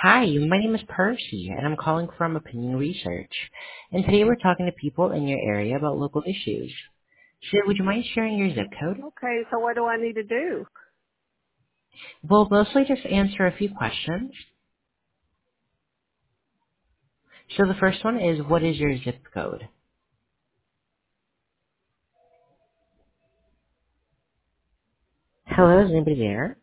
Hi, my name is Percy, and I'm calling from Opinion Research. And today we're talking to people in your area about local issues. So would you mind sharing your zip code? Okay, so what do I need to do? We'll mostly just answer a few questions. So the first one is, what is your zip code? Hello, is anybody there?